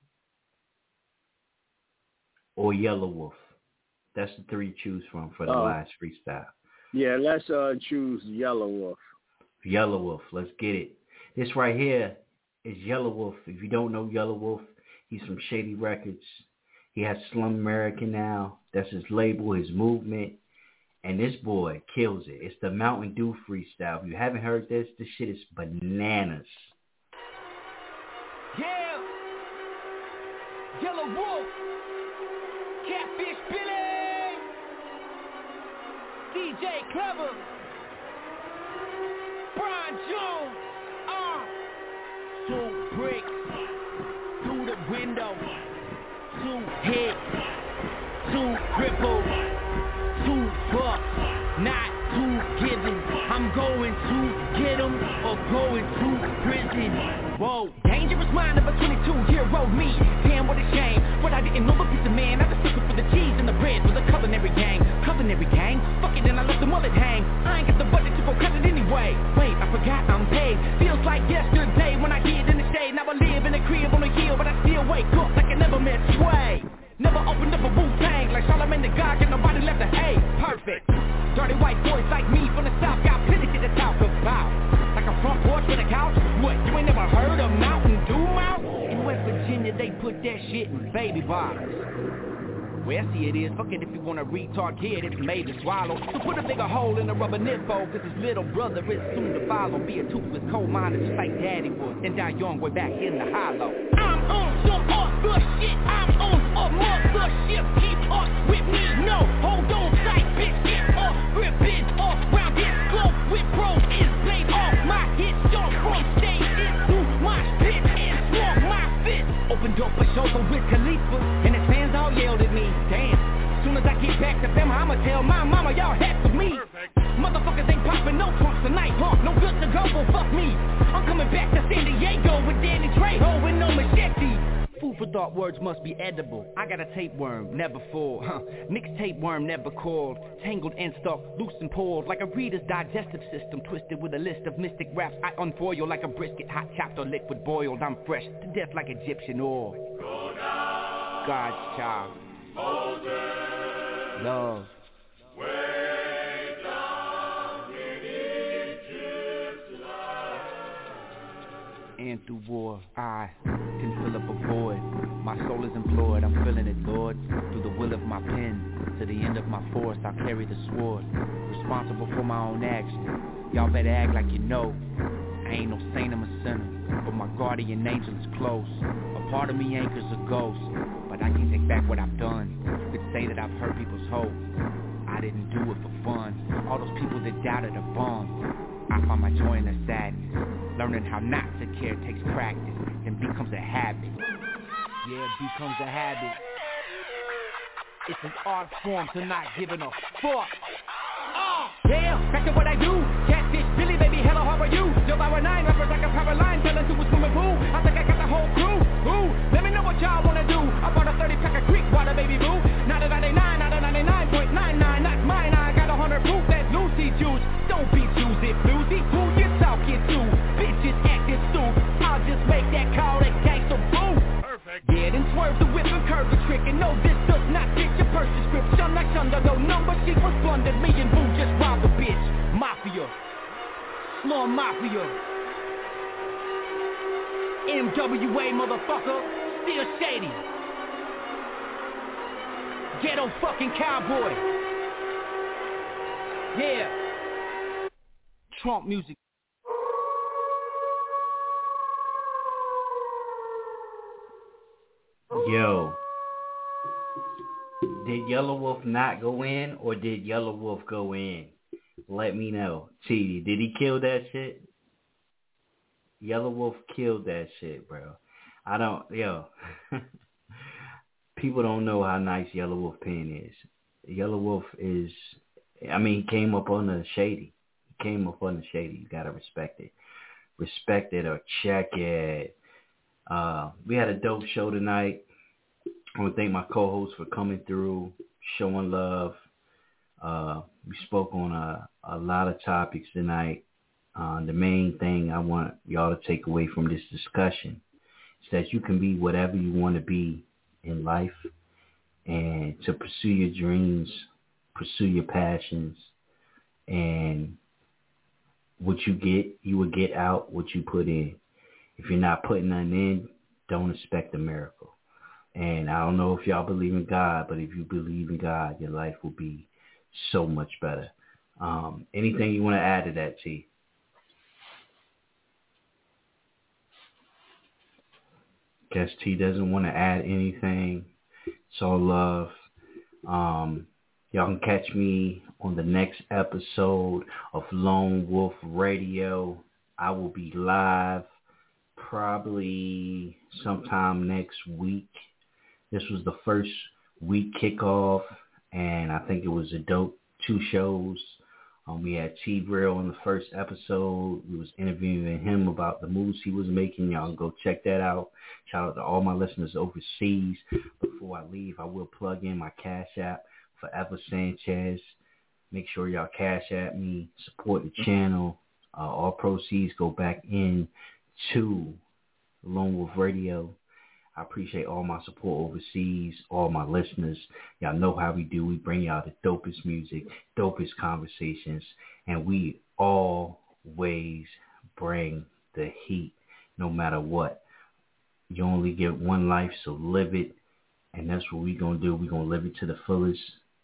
Or Yellow Wolf. That's the three to choose from for the uh, last freestyle. Yeah, let's uh, choose Yellow Wolf. Yellow Wolf. Let's get it. This right here is Yellow Wolf. If you don't know Yellow Wolf, he's from Shady Records. He has Slum America now. That's his label, his movement. And this boy kills it. It's the Mountain Dew freestyle. If you haven't heard this, this shit is bananas. Yeah. Yellow Wolf. Catfish Billy. D J Clever. Brian Jones. Uh. Two bricks. Through the window. Two hits. Two cripples. Two bucks. Not two given. I'm going to get 'em or going to prison. Whoa, dangerous mind of a twenty-two-year-old me. Damn, what a shame. But I didn't know the piece of man. I was looking for the cheese and the bread for the culinary gang. Culinary gang? Fuck it, then I let the mullet hang. I ain't got the budget to go cut it anyway. Wait, I forgot I'm paid. Feels like yesterday when I hid in the shade. Now I live in a crib on a hill, but I still wake up like I never met Sway. Never opened up a Wu-Tang like Charlamagne the God, and nobody left a hay. Perfect. Dirty white boys like me from the South got plenty shit to talk about. Like a front porch with a couch. What, you ain't never heard of Mountain Dew Mouth? In West Virginia, they put that shit in baby bottles. Well, see it is. Fuck it if you want a retard kid, it's made to swallow. So put a bigger hole in the rubber nipple, cause his little brother is soon to follow. Be a toothless coal miner just like daddy was, and die young way back in the hollow. I'm on some other shit, I'm on a mother ship. Keep up with me, no, hold on tight, bitch, get off, rip it off, round this close with bro is blade off. My hit jump from stage into my pit and swung my fist. Opened up a show with Khalifa, and his fans all yelled at me. Damn, soon as I get back to them, I'ma tell my mama y'all had for me. Perfect. Motherfuckers ain't popping no trunks tonight, huh? No good to go, well fuck me. I'm coming back to San Diego with Danny Trejo and no machete. Food for thought, words must be edible. I got a tapeworm, never full, huh? Nick's tapeworm never called. Tangled and stuck, loose and pulled. Like a reader's digestive system, twisted with a list of mystic raps. I unfoil like a brisket, hot chopped or liquid boiled. I'm fresh to death like Egyptian oil. God's child. Moses. Love. Way down in Egypt's and through war, I can fill up a void. My soul is employed, I'm feeling it, Lord. Through the will of my pen, to the end of my force, I'll carry the sword. Responsible for my own actions. Y'all better act like you know. I ain't no saint, I'm a sinner, but my guardian angel is close. A part of me anchors a ghost, but but I can't take back what I've done. You could say that I've hurt people's hope. I didn't do it for fun. All those people that doubted are bummed. I find my joy in the sadness. Learning how not to care takes practice, then becomes a habit. Yeah, it becomes a habit. It's an art form to not giving a fuck. Oh, yeah, back to what I do. Catfish, Billy, baby, hello, how are you? Yo, I nine rappers like a power line, tell us who was swimming pool. I think I got the whole crew. Ooh, let me know what y'all wanna do. I bought a thirty pack of Creek water, baby boo. Not a ninety-nine, not a ninety-nine point nine nine. That's mine, I got a hundred proof. That's Lucy juice. Don't be choosy, floozy. Who you talking to? Bitches acting stupid. I'll just make that call that gangsta boo. Yeah, then swerve the whip and curve the trick. And no, this does not fit your purse description. Like under no number, she was plundered. Me and Boo just robbed the bitch. Mafia, small mafia, M W A motherfucker, still shady. Ghetto fucking cowboy. Yeah. Trump music. Yo, did Yellow Wolf not go in, or did Yellow Wolf go in? Let me know. T, did he kill that shit? Yellow Wolf killed that shit, bro. I don't, yo. People don't know how nice Yellow Wolf Pen is. Yellow Wolf is, I mean, he came up on the shady. He came up on the shady. You gotta respect it. Respect it or check it. Uh, we had a dope show tonight. I want to thank my co-hosts for coming through, showing love. Uh, we spoke on a, a lot of topics tonight. Uh, the main thing I want y'all to take away from this discussion is that you can be whatever you want to be in life, and to pursue your dreams, pursue your passions, and what you get, you will get out what you put in. If you're not putting nothing in, don't expect a miracle. And I don't know if y'all believe in God, but if you believe in God, your life will be so much better. Um, anything you want to add to that, T? Guess T doesn't want to add anything. It's all love. Um, y'all can catch me on the next episode of Lone Wolf Radio. I will be live probably sometime next week. This was the first week kickoff, and I think it was a dope two shows. Um, we had T Brill on the first episode. We was interviewing him about the moves he was making. Y'all can go check that out. Shout out to all my listeners overseas. Before I leave, I will plug in my Cash App, Forever Sanchez. Make sure y'all Cash App me, support the channel. Uh, all proceeds go back in to Lone Wolf Radio. I appreciate all my support overseas, all my listeners. Y'all know how we do. We bring y'all the dopest music, dopest conversations, and we always bring the heat no matter what. You only get one life, so live it, and that's what we're going to do. We're going to live it to the fullest.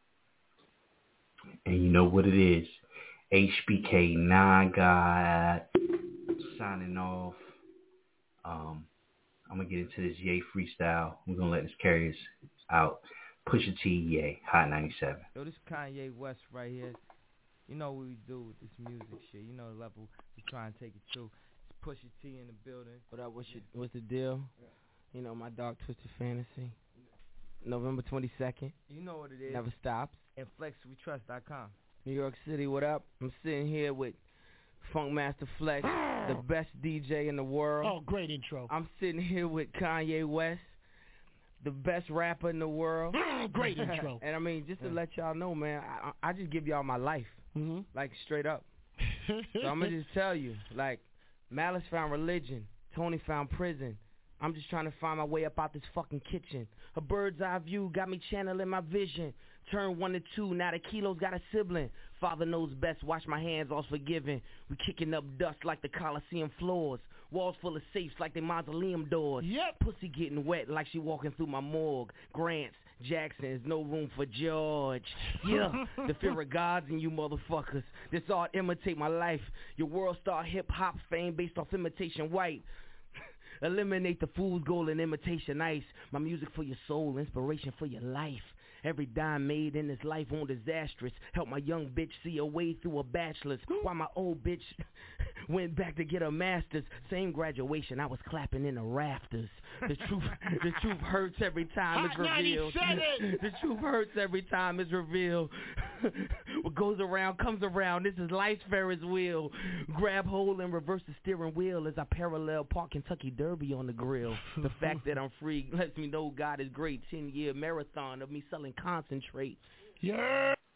And you know what it is. H B K nine God signing off. Um, I'm going to get into this Ye freestyle. We're going to let this carry us out. Pusha T, Ye, Hot ninety-seven. Yo, this Kanye West right here. You know what we do with this music shit. You know the level we try and take it to. It's Pusha T in the building. What up, what's, your, what's the deal? You know, my Dark Twisted Fantasy. November twenty-second. You know what it is. Never stops. And flex we trust dot com. New York City, what up? I'm sitting here with Funkmaster Flex, the best D J in the world. Oh, great intro. I'm sitting here with Kanye West, the best rapper in the world. Great intro. And I mean, just to let y'all know, man, I, I just give y'all my life, mm-hmm. like straight up. So I'm going to just tell you, like, Malice found religion, Tony found prison. I'm just trying to find my way up out this fucking kitchen. A bird's eye view got me channeling my vision. Turn one to two, now the kilo's got a sibling. Father knows best, wash my hands, all's forgiven. We kicking up dust like the Coliseum floors. Walls full of safes like they mausoleum doors. Yep. Pussy getting wet like she walking through my morgue. Grants, Jackson's, no room for George. Yeah, the fear of God's in you motherfuckers. This art imitate my life. Your world star hip-hop fame based off imitation white. Eliminate the fool's goal and imitation ice. My music for your soul, inspiration for your life. Every dime made in this life on disastrous. Help my young bitch see a way through a bachelor's. While my old bitch went back to get her master's. Same graduation, I was clapping in the rafters. The truth, the truth hurts every time it's revealed. The truth hurts every time it's revealed. What goes around comes around. This is life's Ferris wheel. Grab hold and reverse the steering wheel as I parallel park Kentucky Derby on the grill. The fact that I'm free lets me know God is great. Ten year marathon of me selling concentrate. Yeah.